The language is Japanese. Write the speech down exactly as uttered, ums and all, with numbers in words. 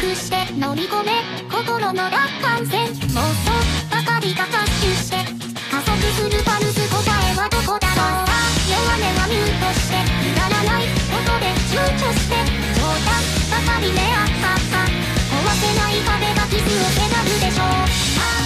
くして飲み込め心の楽観線妄想ばかりが合集して加速するパルス答えはどこだろうさ弱音はミュートしてくだらない音で躊躇して冗談ばかりねあっはっは壊せない壁が傷を迫るでしょう